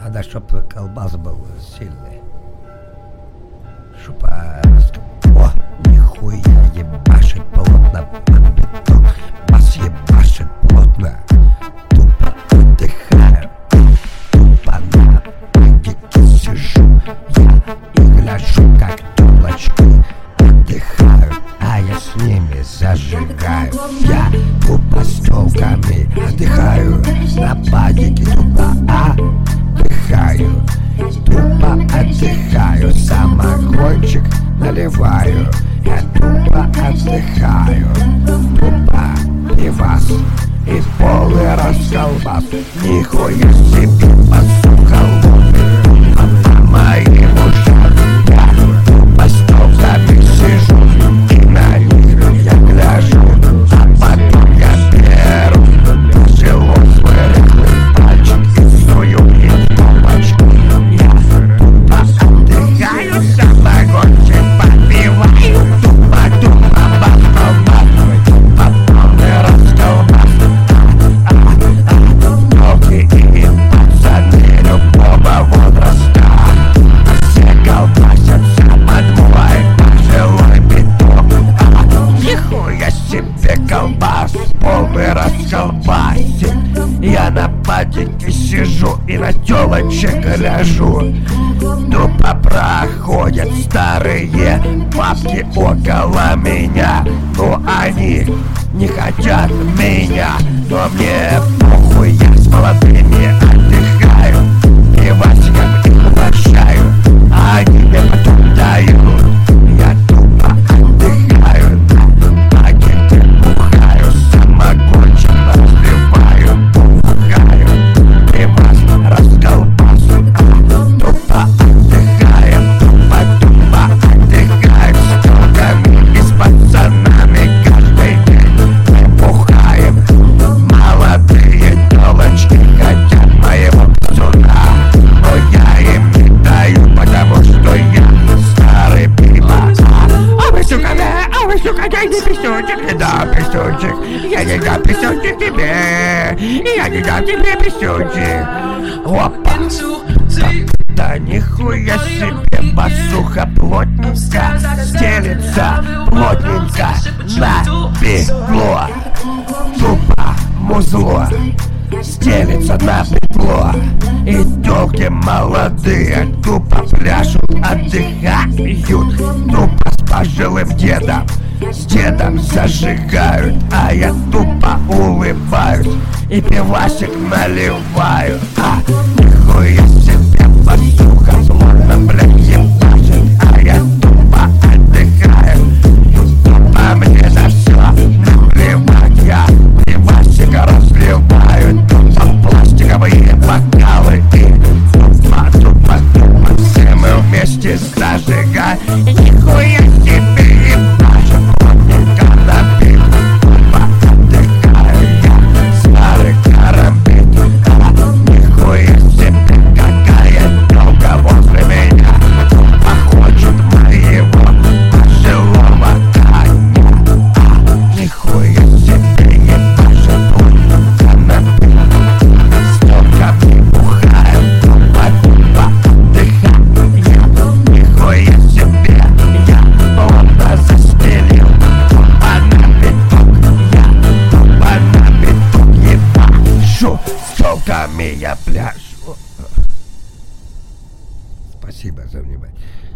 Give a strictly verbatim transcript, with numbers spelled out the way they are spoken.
Надо, чтобы колбас был сильный. Шупа. О, нихуя ебашит плотно под бетон. Бас ебашит плотно. Тупо отдыхаю. Тупо на пандике сижу. Я и гляжу, как тёлочки отдыхают, а я с ними зажигаю. Я тупо с тёлками отдыхаю. На пандике тупо отдыхаю. Тупо отдыхаю, самогончик наливаю. Я тупо отдыхаю. Тупо пивас и полный расколбас. Нихуя себе посухолобый. Тупо на моему шагу. Я тупо с толками сижу и на них я гляжу. А потом я беру тяжело свой рыхлый пальчик и сую им палочку. Я тупо отдыхаю, самогончик попиваю. Тупо-тупо бас-колбас. Тупо полный расколбас. Толки и пацаны любого возраста. Все колбасятся под мой пожилой биток. Нихуя себе колбас, полный расколбасик. Я на патике сижу и на тёлочек гляжу. Тупо проходят старые бабки около меня. Но они не хотят меня. Но мне похуй, я с молодыми отдыхаю. Пивасиком их угощаю, а они мне потом дают. Я тупо отдыхаю, на пакете бухаю. Самогончик разливаю, бухаю. Пивас расколбас. Тупо отдыхаем, тупо-тупо отдыхаем. С тёлками и с пацанами каждый день мы бухаем. Молодые тёлочки хотят моего пацана, но я им не даю, потому что я старый пивас. А вы, сука, да, а вы, сука, дай мне писюнчик, не дам писюнчик. Я не дам писюнчик тебе, я не дам тебе писюнчик. Опа. Да нихуя себе, басуха плотненько стелится, плотненько на бегло. Тупо музло стелится на бегло. И тёлки молодые тупо пляшут, отдыхают. Тупо с пожилым дедом, с дедом зажигают. А я тупо улыбаюсь и пивасик наливаю. А нихуя себе, басуха плотно, блядь, ебашит. А я тупо отдыхаю. Тупо мне на всё наплевать. Я пивасика разливаю. Тупо пластиковые бокалы. И тупо, тупо, тупо все мы вместе зажигаем. Нихуя себе, ебашит плотненько на пиво. Тупо отдыхаю я, старый карамбит. А нихуя себе, какая тёлка возле меня. Тупо хочет моего пожилого коня. А нихуя себе, ебашит плотненько на пиво. С тёлками бухаем, тупо-тупо отдыхаю я. Нихуя себе, я плотно застелил. Тупо на биток, я тупо на биток ебашу. С тёлками я пляшу. Спасибо за внимание.